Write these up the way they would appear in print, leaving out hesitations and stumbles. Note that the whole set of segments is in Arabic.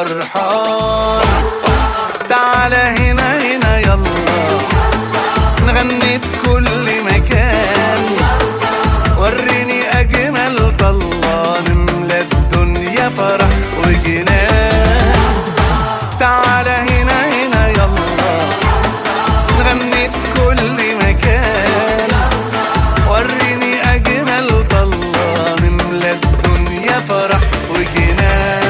فرحان. تعالى هنا هنا يلا نغني في كل مكان، وريني أجمل طلة نملى الدنيا فرح وجنان. تعالى هنا هنا يلا نغني في كل مكان، وريني أجمل طلة نملى الدنيا فرح وجنان.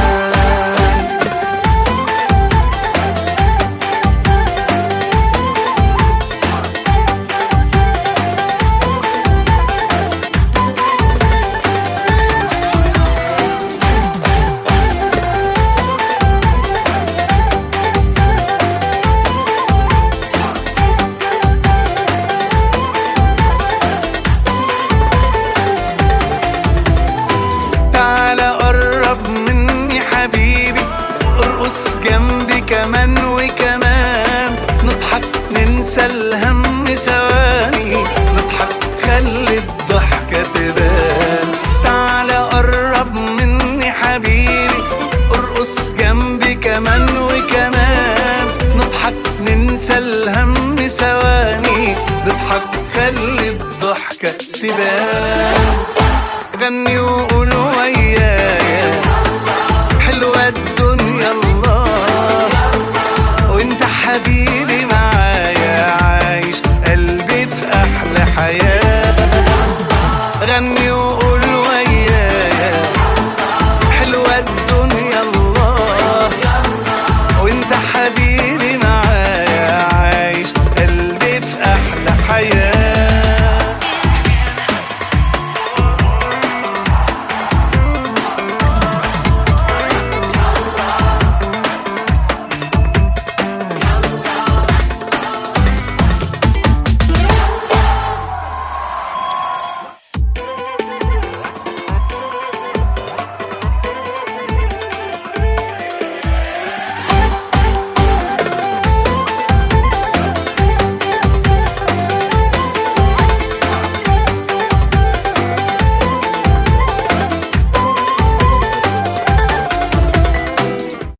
ارقص جنبي كمان وكمان، نضحك ننسى الهم ثواني، نضحك خلي الضحكة تبان. تعالى قرب مني حبيبي، ارقص جنبي كمان وكمان، نضحك ننسى الهم ثواني، نضحك خلي الضحكة تبان. غني وقولوا ويايا حلوة الدنيا الله، وانت حبيبي معايا عايش قلبي في احلى حياة. غني